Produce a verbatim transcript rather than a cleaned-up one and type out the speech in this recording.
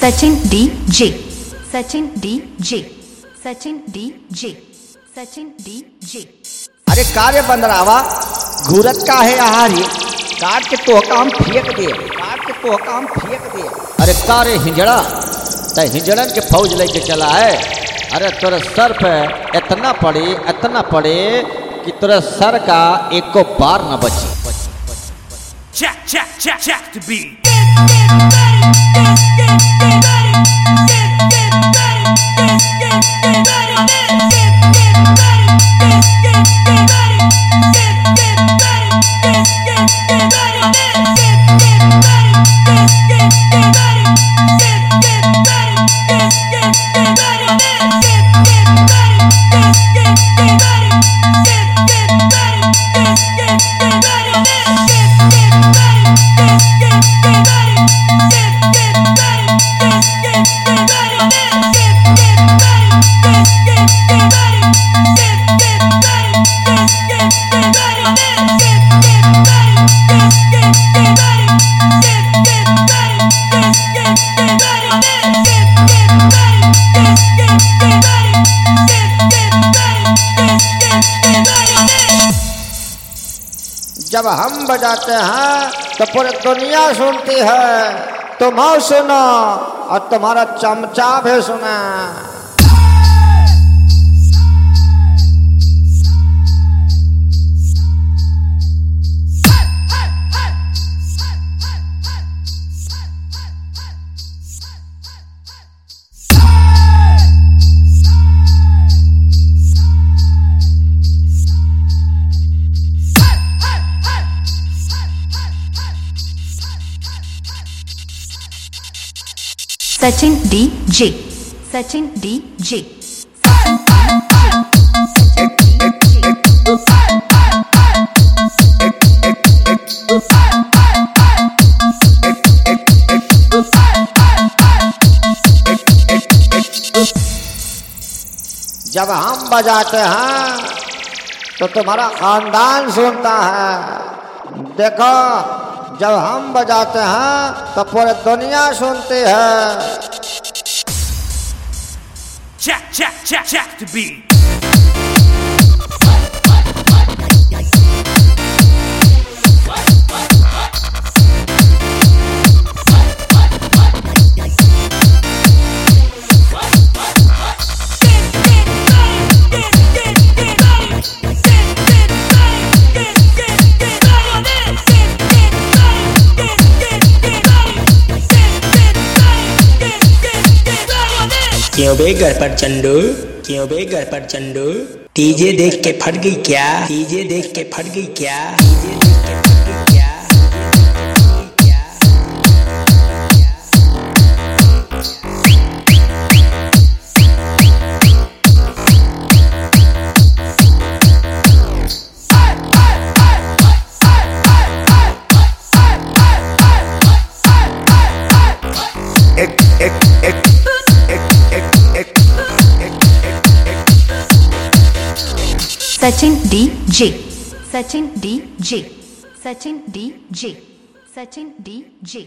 Sachin DJ, Sachin DJ, Sachin DJ, Sachin DJ. अरे कार्य बंदरावा घूरत का है आहारी काट के तो काम फेंक दे, काट के तो काम फेंक दे। अरे कार्य हिंजड़ा त हिंजड़न के फौज लेके चला है। अरे तोरे सर पे इतना पड़े इतना पड़े कि तोरे सर का एको बार न बची। Check, check, check, check the beat. जब हम बजाते हैं तो पूरी दुनिया सुनती है, तुम आओ सुनो और तुम्हारा चमचा भी सुना। Sachin DJ, Sachin DJ. जब हम बजाते हैं तो तुम्हारा खानदान सुनता है। देखो जब हम बजाते हैं तो पूरी दुनिया सुनती है। Check, check, check, check the beat. क्यों बे घर पर चंडू, क्यों बे घर पर चंडू। डीजे देख के फट गई क्या, डीजे देख के फट गई क्या, डीजे देख के फट गई क्या। एक एक एक Sachin DJ, Sachin DJ, Sachin DJ, Sachin DJ.